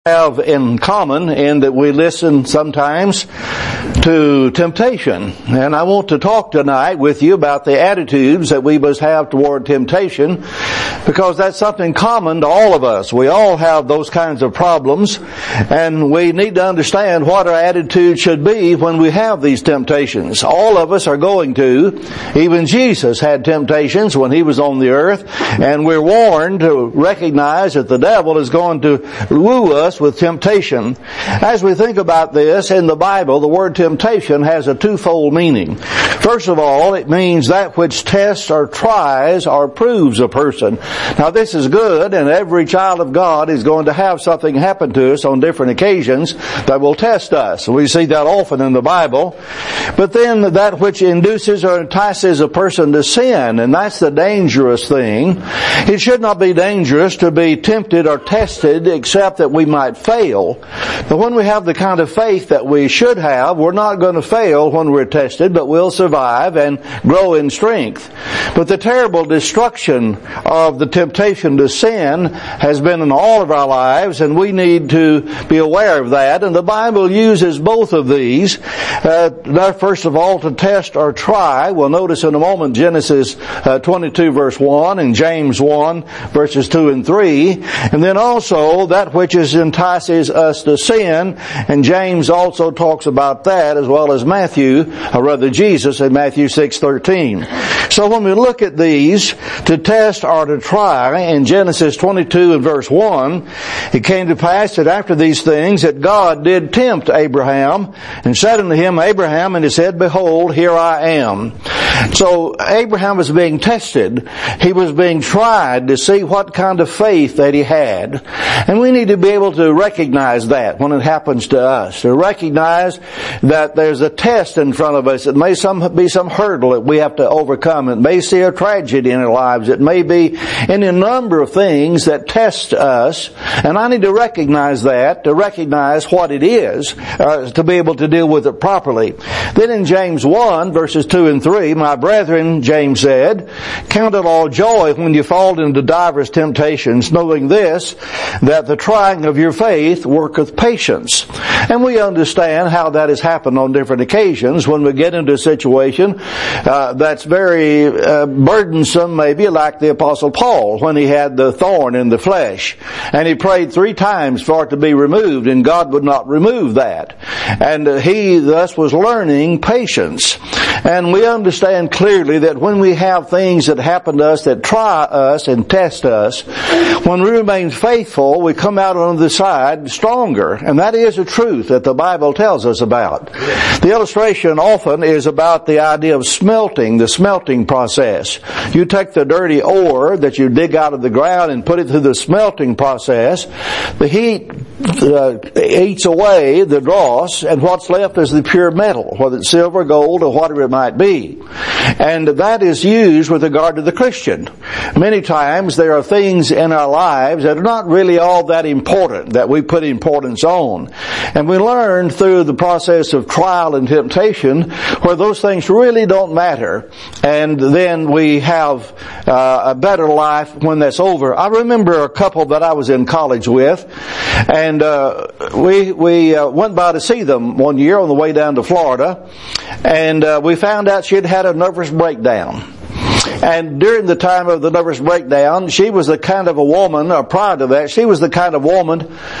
have in common in that we listen sometimes to temptation. And I want to talk tonight with you about the attitudes that we must have toward temptation, because that's something common to all of us. We all have those kinds of problems, and we need to understand what our attitude should be when we have these temptations. All of us are going to. Even Jesus had temptations when he was on the earth, and we're warned to recognize that the devil is going to woo us with temptation. As we think about this in the Bible, the word temptation has a twofold meaning. First of all, it means that which tests or tries or proves a person. Now this is good, and every child of God is going to have something happen to us on different occasions that will test us. We see that often in the Bible. But then that which induces or entices a person to sin, and that's the dangerous thing. It should not be dangerous to be tempted or tested except that we might fail. But when we have the kind of faith that we should have, we're not going to fail when we're tested, but we'll survive and grow in strength. But the terrible destruction of the temptation to sin has been in all of our lives, and we need to be aware of that. And the Bible uses both of these. First of all, to test or try. We'll notice in a moment Genesis 22 verse 1 and James 1 verses 2 and 3. And then also that which is entices us to sin. And James also talks about that, as well as Matthew, or rather Jesus in Matthew 6:13. So when we look at these, to test or to try, in Genesis 22 and verse 1, it came to pass that after these things that God did tempt Abraham, and said unto him, Abraham, and he said, Behold, here I am. So Abraham was being tested. He was being tried to see what kind of faith that he had. And we need to be able to recognize that when it happens to us. To recognize that there's a test in front of us. It may be some hurdle that we have to overcome. It may see a tragedy in our lives. It may be any number of things that test us. And I need to recognize that, to recognize what it is, to be able to deal with it properly. Then in James 1 verses 2 and 3, my brethren, James said, count it all joy when you fall into divers temptations, knowing this, that the trying of your faith worketh patience. And we understand how that has happened on different occasions when we get into a situation that's very burdensome, maybe like the Apostle Paul when he had the thorn in the flesh. And he prayed 3 times for it to be removed, and God would not remove that. And he thus was learning patience. And we understand clearly that when we have things that happen to us that try us and test us, when we remain faithful, we come out on the side stronger. And that is a truth that the Bible tells us about. The illustration often is about the idea of smelting, the smelting process. You take the dirty ore that you dig out of the ground and put it through the smelting process. The heat eats away the dross, and what's left is the pure metal, whether it's silver, gold, or whatever it might be. And that is used with regard to the Christian. Many times there are things in our lives that are not really all that important, that we put importance on. And we learn through the process of trial and temptation where those things really don't matter. And then we have a better life when that's over. I remember a couple that I was in college with, and we went by to see them one year on the way down to Florida, and we found out she had had a nervous breakdown. And during the time of the nervous breakdown, she was the kind of a woman, or prior to that, she was the kind of woman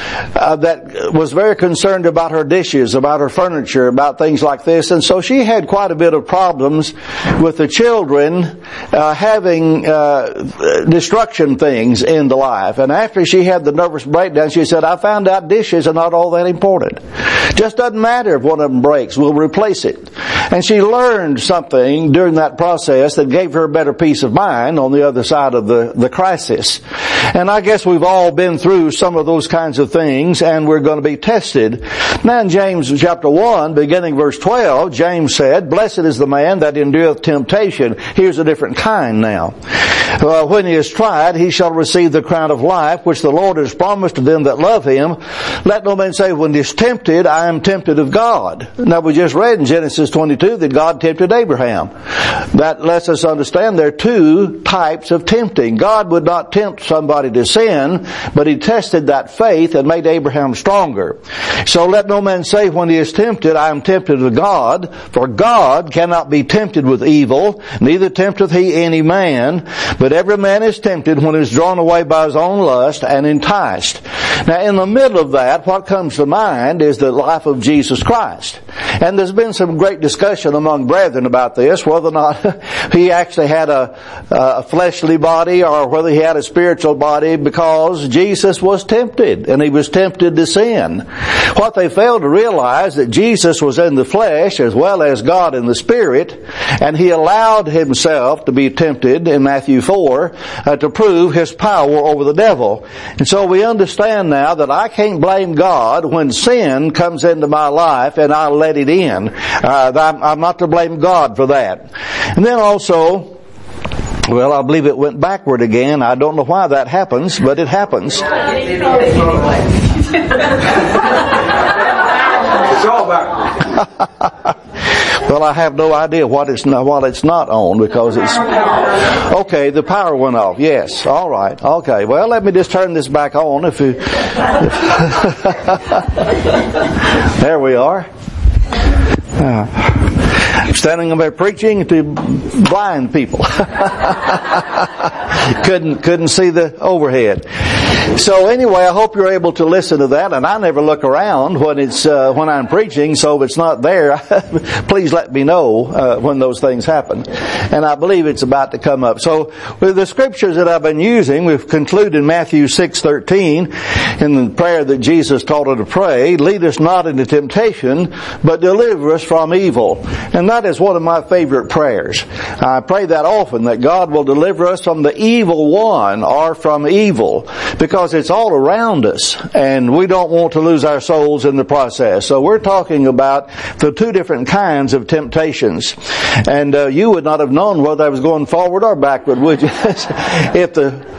that was very concerned about her dishes, about her furniture, about things like this. And so she had quite a bit of problems with the children having destruction things in the life. And after she had the nervous breakdown, she said, I found out dishes are not all that important. Just doesn't matter if one of them breaks, we'll replace it. And she learned something during that process that gave her a better peace of mind on the other side of the crisis. And I guess we've all been through some of those kinds of things, and we're going to be tested. Now in James chapter 1, beginning verse 12, James said, Blessed is the man that endureth temptation. Here's a different kind now. When he is tried, he shall receive the crown of life, which the Lord has promised to them that love him. Let no man say, when he is tempted, I am tempted of God. Now we just read in Genesis 22 that God tempted Abraham. That lets us understand there are two types of tempting. God would not tempt somebody to sin, but he tested that faith and made Abraham stronger. So let no man say when he is tempted, I am tempted of God, for God cannot be tempted with evil, neither tempteth he any man, but every man is tempted when he is drawn away by his own lust and enticed. Now in the middle of that, what comes to mind is the life of Jesus Christ. And there's been some great discussion among brethren about this, whether or not he actually had a fleshly body or whether he had a spiritual body, because Jesus was tempted, and he was tempted to sin. What they failed to realize that Jesus was in the flesh as well as God in the spirit, and he allowed himself to be tempted in Matthew 4 to prove his power over the devil. And so we understand now that I can't blame God when sin comes into my life and I let it in. I'm not to blame God for that. And then also, well, I believe it went backward again. I don't know why that happens, but it happens. It's all backward. Well, I have no idea what it's not on, because it's okay. The power went off. Yes. All right. Okay. Well, let me just turn this back on. There we are. Standing up there preaching to blind people. Couldn't see the overhead. So anyway, I hope you're able to listen to that. And I never look around when I'm preaching, so if it's not there, please let me know when those things happen. And I believe it's about to come up. So with the scriptures that I've been using, we've concluded Matthew 6:13 in the prayer that Jesus taught her to pray. Lead us not into temptation, but deliver us from evil. And that is one of my favorite prayers. I pray that often, that God will deliver us from the evil one or from evil, because it's all around us and we don't want to lose our souls in the process. So we're talking about the two different kinds of temptations. And you would not have known whether I was going forward or backward, would you? if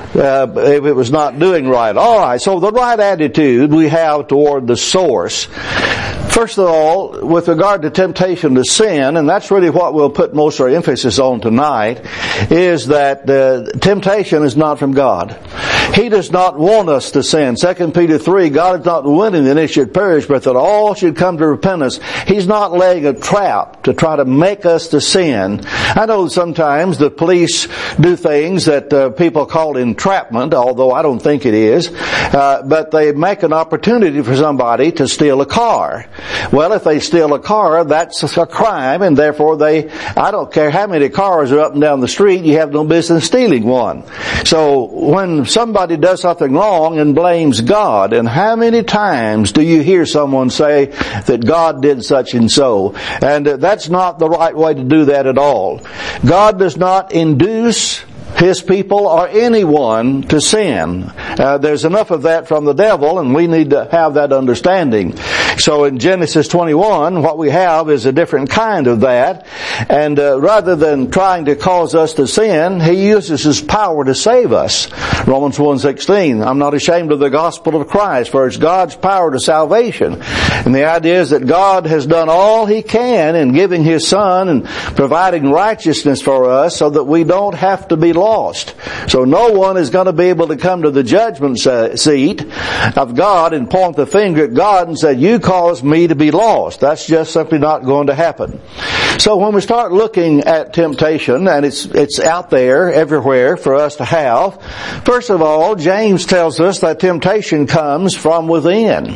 it was not doing right. All right, so the right attitude we have toward the source. First of all, with regard to temptation to sin, and that's really what we'll put most of our emphasis on tonight, is that temptation is not from God. He does not want us to sin. 2 Peter 3, God is not willing that any should perish, but that all should come to repentance. He's not laying a trap to try to make us to sin. I know sometimes the police do things that people call entrapment, although I don't think it is, but they make an opportunity for somebody to steal a car. Well, if they steal a car, that's a crime, and therefore I don't care how many cars are up and down the street, you have no business stealing one. So when somebody does something wrong and blames God, and how many times do you hear someone say that God did such and so? And that's not the right way to do that at all. God does not induce His people or anyone to sin. There's enough of that from the devil, and we need to have that understanding. So in Genesis 21, what we have is a different kind of that. And rather than trying to cause us to sin, He uses His power to save us. Romans 1:16, I'm not ashamed of the gospel of Christ, for it's God's power to salvation. And the idea is that God has done all He can in giving His Son and providing righteousness for us so that we don't have to be lost. So no one is going to be able to come to the judgment seat of God and point the finger at God and say, you caused me to be lost. That's just simply not going to happen. So when we start looking at temptation, and it's out there everywhere for us to have, first of all, James tells us that temptation comes from within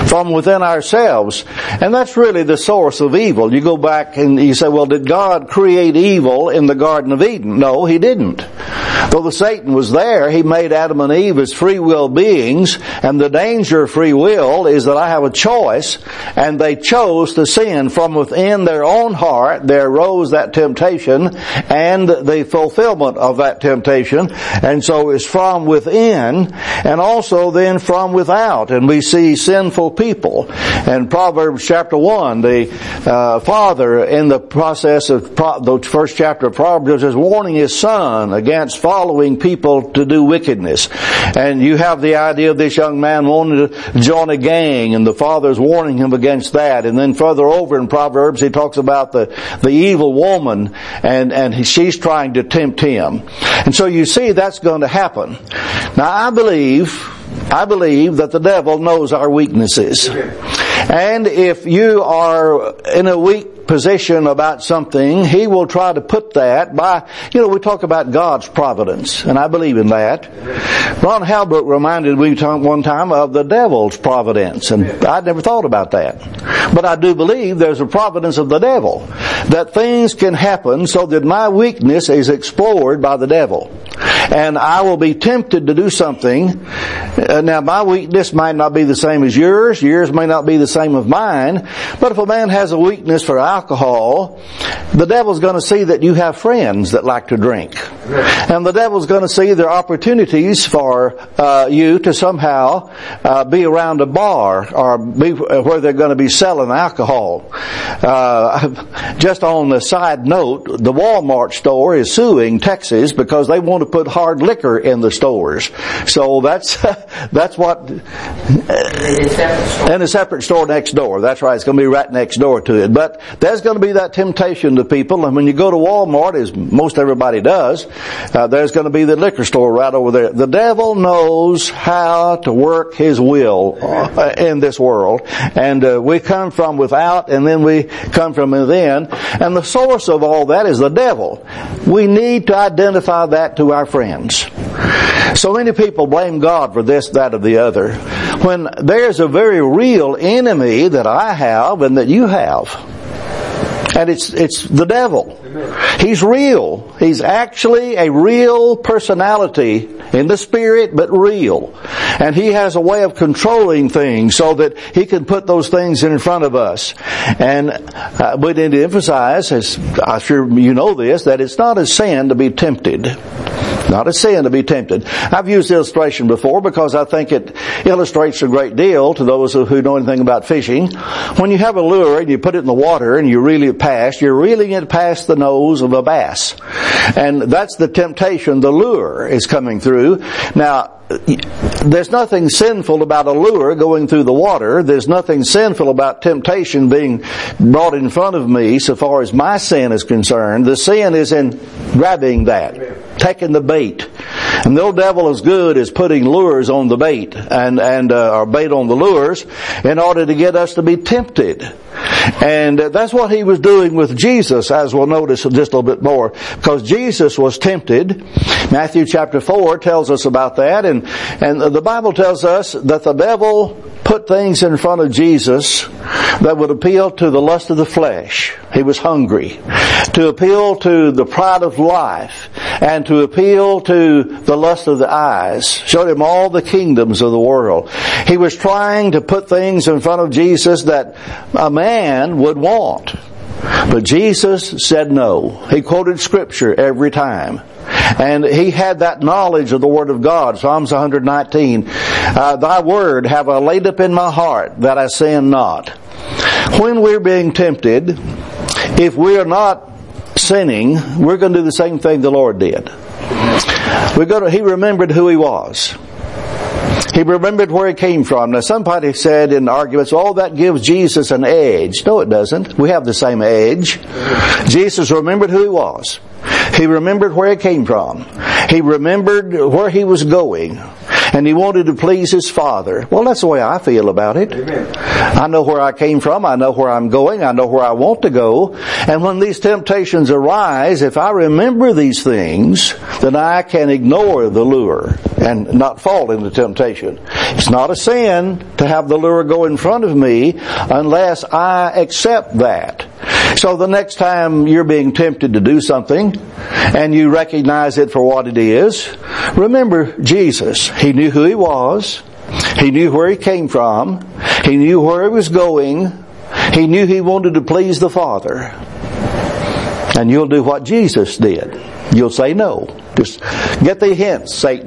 ourselves. And that's really the source of evil. You go back and you say, well, did God create evil in the Garden of Eden? No, He didn't. Though the Satan was there, he made Adam and Eve as free will beings, and the danger of free will is that I have a choice, and they chose to sin. From within their own heart, there arose that temptation and the fulfillment of that temptation. And so it's from within, and also then from without. And we see sinful people. And Proverbs chapter 1, the father in the process of the first chapter of Proverbs is warning his son against against following people to do wickedness. And you have the idea of this young man wanting to join a gang, and the father's warning him against that. And then further over in Proverbs, he talks about the evil woman, and she's trying to tempt him. And so you see that's going to happen. Now I believe that the devil knows our weaknesses. And if you are in a weak position about something, he will try to put that by, we talk about God's providence, and I believe in that. Ron Halbrook reminded me one time of the devil's providence, and I'd never thought about that. But I do believe there's a providence of the devil, that things can happen so that my weakness is explored by the devil. And I will be tempted to do something. Now my weakness might not be the same as yours. Yours may not be the same as mine. But if a man has a weakness for alcohol, the devil's going to see that you have friends that like to drink. And the devil's going to see there are opportunities for you to somehow be around a bar or be where they're going to be selling alcohol. Just on the side note, the Walmart store is suing Texas because they want to put hard liquor in the stores. So that's what in a separate store next door. That's right. It's going to be right next door to it. But there's going to be that temptation to people. And when you go to Walmart, as most everybody does, there's going to be the liquor store right over there. The devil knows how to work his will in this world. And we come from without, and then we come from within. And the source of all that is the devil. We need to identify that to our friends. So many people blame God for this, that, or the other, when there's a very real enemy that I have and that you have. And it's the devil. He's real. He's actually a real personality in the spirit, but real. And he has a way of controlling things so that he can put those things in front of us. And we need to emphasize, as I'm sure you know this, that it's not a sin to be tempted. Not a sin to be tempted. I've used the illustration before because I think it illustrates a great deal to those who know anything about fishing. When you have a lure and you put it in the water and you reel it past, you're reeling it past the nose of a bass. And that's the temptation. The lure is coming through. Now, there's nothing sinful about a lure going through the water. There's nothing sinful about temptation being brought in front of me so far as my sin is concerned. The sin is in grabbing that, taking the bait. And the old devil is good as putting lures on the bait or bait on the lures in order to get us to be tempted. And that's what he was doing with Jesus, as we'll notice just a little bit more. Because Jesus was tempted. Matthew chapter 4 tells us about that. And the Bible tells us that the devil put things in front of Jesus that would appeal to the lust of the flesh. He was hungry. To appeal to the pride of life. And to appeal to the lust of the eyes. Showed him all the kingdoms of the world. He was trying to put things in front of Jesus that a man would want. But Jesus said no. He quoted Scripture every time. And he had that knowledge of the Word of God. Psalms 119. Thy Word have I laid up in my heart that I sin not. When we're being tempted, if we are not sinning, we're going to do the same thing the Lord did. He remembered who he was. He remembered where he came from. Now somebody said in arguments, that gives Jesus an edge. No, it doesn't. We have the same edge. Jesus remembered who he was. He remembered where he came from. He remembered where he was going. And he wanted to please his Father. Well, that's the way I feel about it. Amen. I know where I came from. I know where I'm going. I know where I want to go. And when these temptations arise, if I remember these things, then I can ignore the lure and not fall into temptation. It's not a sin to have the lure go in front of me unless I accept that. So the next time you're being tempted to do something and you recognize it for what it is, remember Jesus. He knew who he was. He knew where he came from. He knew where he was going. He knew he wanted to please the Father. And you'll do what Jesus did. You'll say no. Just get the hint, Satan.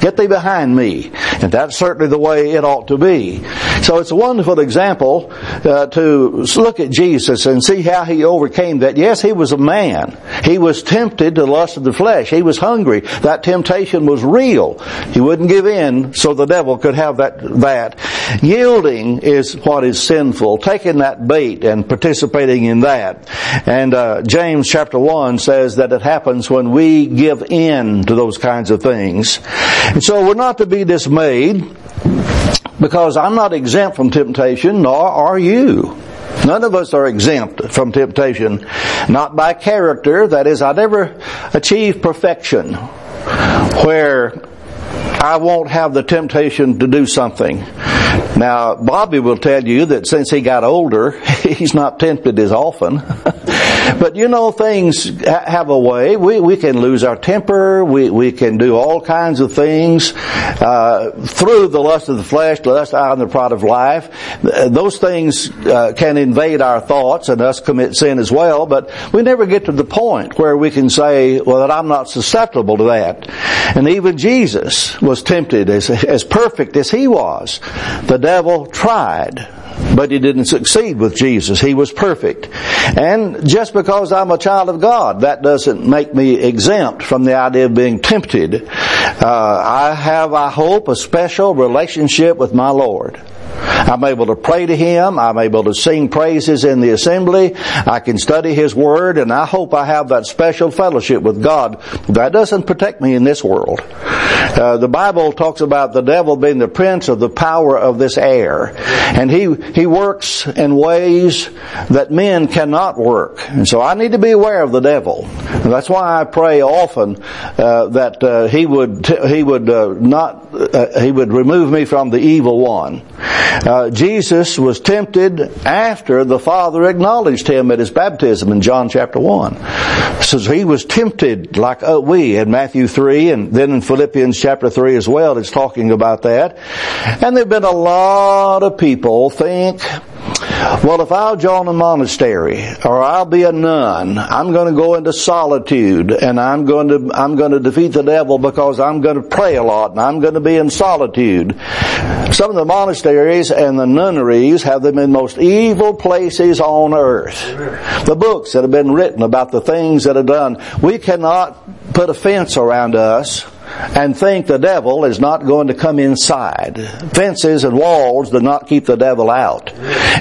Get thee behind me. And that's certainly the way it ought to be. So it's a wonderful example to look at Jesus and see how he overcame that. Yes, he was a man. He was tempted to the lust of the flesh. He was hungry. That temptation was real. He wouldn't give in so the devil could have that. Yielding is what is sinful. Taking that bait and participating in that. And James chapter 1 says that it happens when we give in to those kinds of things. And so we're not to be dismayed, because I'm not exempt from temptation, nor are you. None of us are exempt from temptation. Not by character. That is, I never achieved perfection where I won't have the temptation to do something. Now, Bobby will tell you that since he got older, he's not tempted as often. But you know, things have a way. We can lose our temper. We can do all kinds of things through the lust of the flesh, the lust of the pride of life. Those things can invade our thoughts and us commit sin as well. But we never get to the point where we can say, well, that I'm not susceptible to that. And even Jesus was tempted as perfect as he was. The devil tried, but he didn't succeed with Jesus. He was perfect. And just because I'm a child of God, that doesn't make me exempt from the idea of being tempted. I have, I hope, a special relationship with my Lord. I'm able to pray to Him. I'm able to sing praises in the assembly. I can study His Word, and I hope I have that special fellowship with God. That doesn't protect me in this world. The Bible talks about the devil being the prince of the power of this air. And he works in ways that men cannot work. And so I need to be aware of the devil. And that's why I pray often that he would remove me from the evil one. Jesus was tempted after the Father acknowledged Him at His baptism in John chapter 1. So He was tempted like we in Matthew 3, and then in Philippians chapter 3 as well, it's talking about that. And there have been a lot of people think, well, if I'll join a monastery or I'll be a nun, I'm going to go into solitude and I'm going to defeat the devil because I'm going to pray a lot and I'm going to be in solitude. Some of the monasteries and the nunneries have them in most evil places on earth. The books that have been written about the things that are done, we cannot put a fence around us and think the devil is not going to come inside. Fences and walls do not keep the devil out.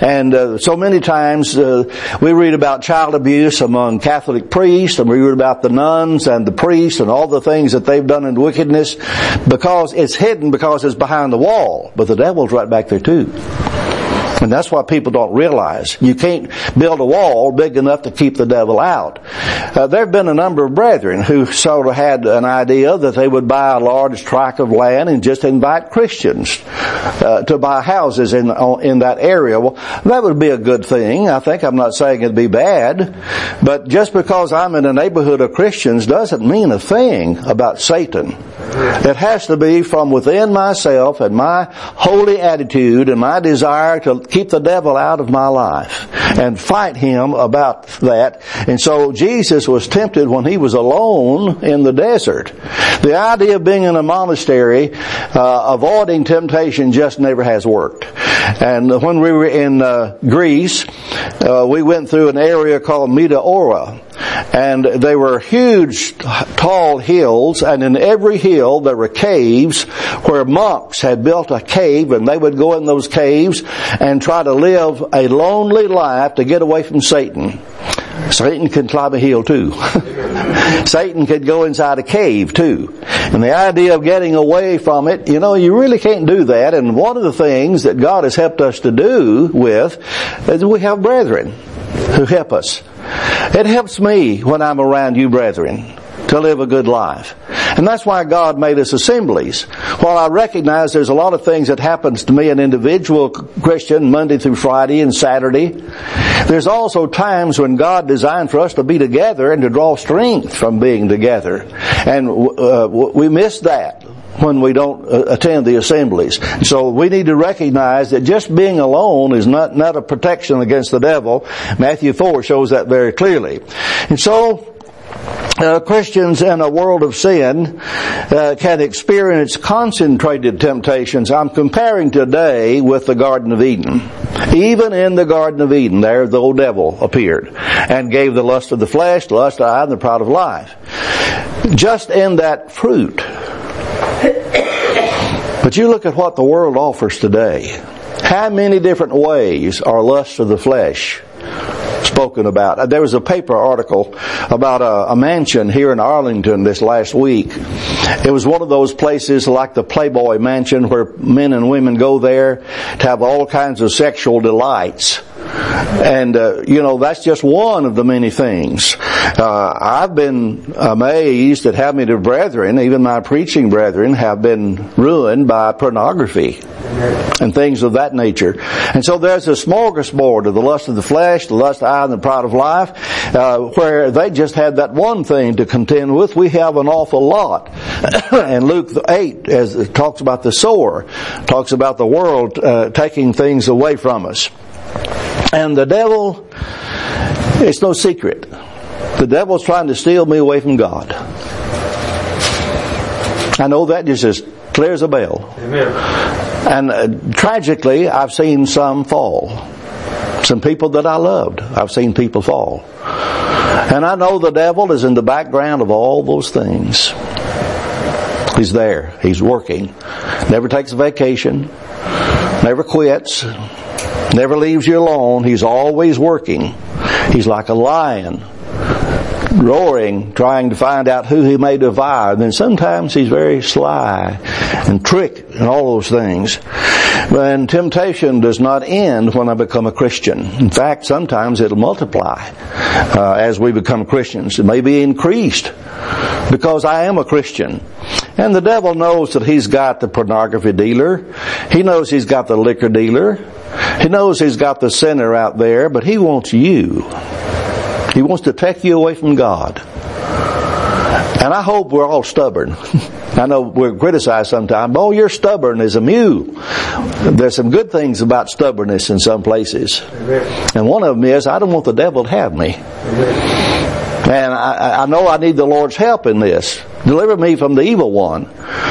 And so many times we read about child abuse among Catholic priests, and we read about the nuns and the priests and all the things that they've done in wickedness, because it's hidden, because it's behind the wall. But the devil's right back there too. And that's what people don't realize. You can't build a wall big enough to keep the devil out. There have been a number of brethren who sort of had an idea that they would buy a large tract of land and just invite Christians to buy houses in that area. Well, that would be a good thing. I'm not saying it'd be bad. But just because I'm in a neighborhood of Christians doesn't mean a thing about Satan. It has to be from within myself and my holy attitude and my desire to keep the devil out of my life and fight him about that. And so Jesus was tempted when he was alone in the desert. The idea of being in a monastery, avoiding temptation, just never has worked. And when we were in Greece, we went through an area called Meteora. And they were huge, tall hills, and in every hill there were caves where monks had built a cave, and they would go in those caves and try to live a lonely life to get away from Satan. Satan can climb a hill too. Satan could go inside a cave too. And the idea of getting away from it, you really can't do that. And one of the things that God has helped us to do with is we have brethren who help us. It helps me when I'm around you brethren to live a good life. And that's why God made us assemblies. While I recognize there's a lot of things that happens to me, an individual Christian, Monday through Friday and Saturday, there's also times when God designed for us to be together and to draw strength from being together. And we miss that when we don't attend the assemblies. So we need to recognize that just being alone is not a protection against the devil. Matthew 4 shows that very clearly. And so Christians in a world of sin can experience concentrated temptations. I'm comparing today with the Garden of Eden. Even in the Garden of Eden, there the old devil appeared and gave the lust of the flesh, the lust of the eye, and the pride of life. Just in that fruit. But you look at what the world offers today. How many different ways are lusts of the flesh spoken about? There was a paper article about a mansion here in Arlington this last week. It was one of those places like the Playboy Mansion where men and women go there to have all kinds of sexual delights. And, that's just one of the many things. I've been amazed at how many brethren, even my preaching brethren, have been ruined by pornography and things of that nature. And so there's a smorgasbord of the lust of the flesh, the lust of the eye, and the pride of life, where they just had that one thing to contend with. We have an awful lot. And Luke 8, as it talks about the sower, talks about the world taking things away from us. And the devil, it's no secret. The devil's trying to steal me away from God. I know that just as clear as a bell. Amen. And tragically, I've seen some fall. Some people that I loved, I've seen people fall. And I know the devil is in the background of all those things. He's there. He's working. Never takes a vacation. Never quits. Never leaves you alone. He's always working. He's like a lion, roaring, trying to find out who he may devour. And then sometimes he's very sly and trick and all those things. And temptation does not end when I become a Christian. In fact, sometimes it'll multiply as we become Christians. It may be increased because I am a Christian. And the devil knows that he's got the pornography dealer. He knows he's got the liquor dealer. He knows he's got the sinner out there, but he wants you. He wants to take you away from God. And I hope we're all stubborn. I know we're criticized sometimes. Oh, you're stubborn as a mule. There's some good things about stubbornness in some places. And one of them is, I don't want the devil to have me. And I know I need the Lord's help in this. Deliver me from the evil one.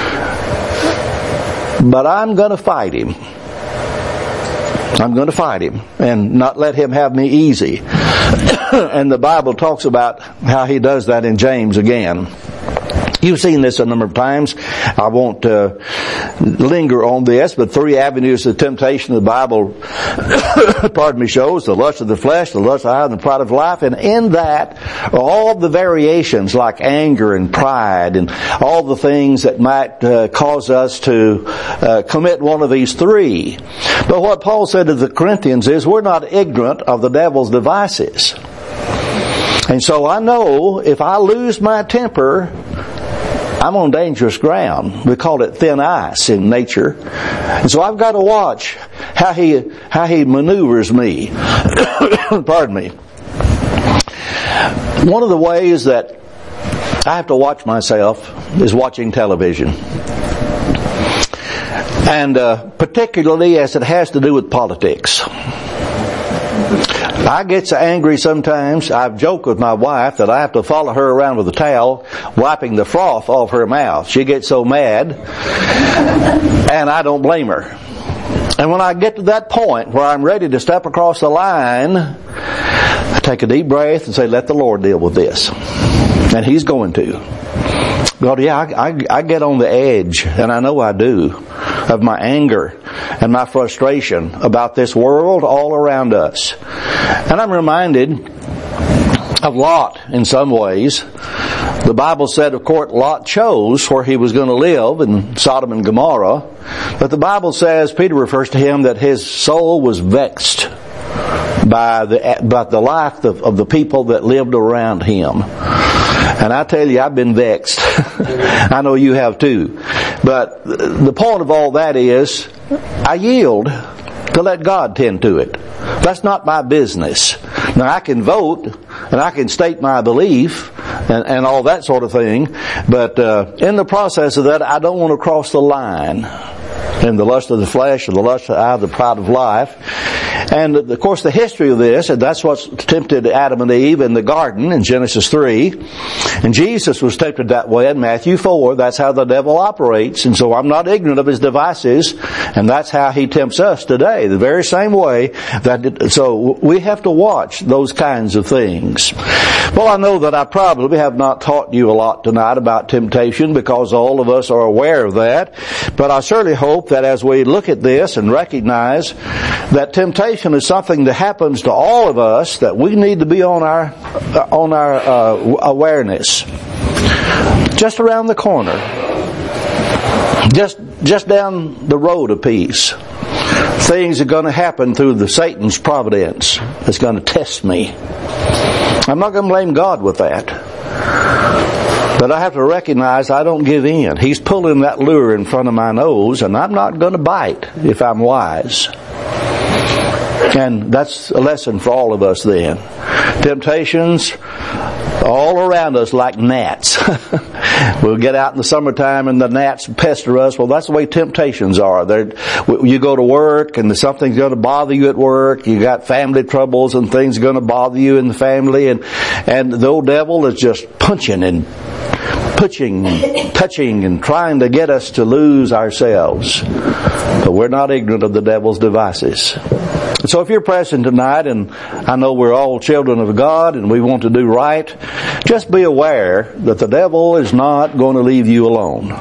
But I'm going to fight him. I'm going to fight him and not let him have me easy. And the Bible talks about how he does that in James again. You've seen this a number of times. I won't linger on this, but 3 avenues of temptation the Bible shows: the lust of the flesh, the lust of the eye, and the pride of life. And in that are all the variations like anger and pride and all the things that might cause us to commit one of these 3. But what Paul said to the Corinthians is, we're not ignorant of the devil's devices. And so I know if I lose my temper, I'm on dangerous ground. We call it thin ice in nature. And so I've got to watch how he maneuvers me. Pardon me. One of the ways that I have to watch myself is watching television. And particularly as it has to do with politics. I get so angry sometimes. I've joked with my wife that I have to follow her around with a towel, wiping the froth off her mouth. She gets so mad, and I don't blame her. And when I get to that point where I'm ready to step across the line, I take a deep breath and say, let the Lord deal with this. And He's going to. God, I get on the edge, and I know I do, of my anger and my frustration about this world all around us. And I'm reminded of Lot in some ways. The Bible said, of course, Lot chose where he was going to live in Sodom and Gomorrah. But the Bible says, Peter refers to him, that his soul was vexed by the life of the people that lived around him. And I tell you, I've been vexed. I know you have too. But the point of all that is, I yield to let God tend to it. That's not my business. Now I can vote and I can state my belief and all that sort of thing. But in the process of that, I don't want to cross the line in the lust of the flesh or the lust of the eye, the pride of life. And of course the history of this, and that's what's tempted Adam and Eve in the garden in Genesis 3. And Jesus was tempted that way in Matthew 4. That's how the devil operates. And so I'm not ignorant of his devices. And that's how he tempts us today. The very same way so we have to watch those kinds of things. Well, I know that I probably have not taught you a lot tonight about temptation because all of us are aware of that. But I certainly hope that as we look at this and recognize that temptation is something that happens to all of us, that we need to be on our awareness. Just around the corner. Just down the road a piece. Things are going to happen through Satan's providence. It's going to test me. I'm not going to blame God with that. But I have to recognize I don't give in. He's pulling that lure in front of my nose, and I'm not going to bite if I'm wise. And that's a lesson for all of us then. Temptations all around us like gnats. We'll get out in the summertime and the gnats pester us. Well, that's the way temptations are. You go to work and something's going to bother you at work. You got family troubles and things are going to bother you in the family. And the old devil is just punching and touching and trying to get us to lose ourselves. But we're not ignorant of the devil's devices. So if you're present tonight, and I know we're all children of God and we want to do right, just be aware that the devil is not going to leave you alone.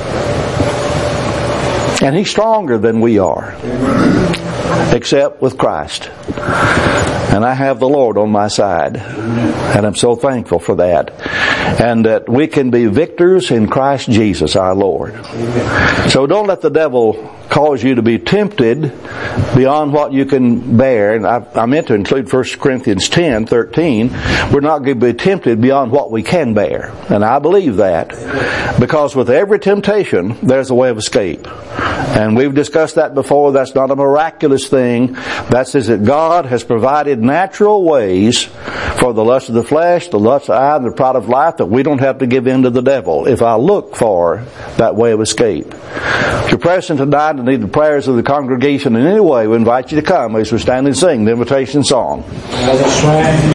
And he's stronger than we are, except with Christ. And I have the Lord on my side. And I'm so thankful for that. And that we can be victors in Christ Jesus our Lord. So don't let the devil cause you to be tempted beyond what you can bear. And I meant to include 1 Corinthians 10:13. We're not going to be tempted beyond what we can bear. And I believe that. Because with every temptation, there's a way of escape. And we've discussed that before. That's not a miraculous thing. That says that God has provided natural ways for the lust of the flesh, the lust of the eye, and the pride of life, that we don't have to give in to the devil if I look for that way of escape. If you're present tonight and need the prayers of the congregation in any way, we invite you to come as we stand and sing the invitation song.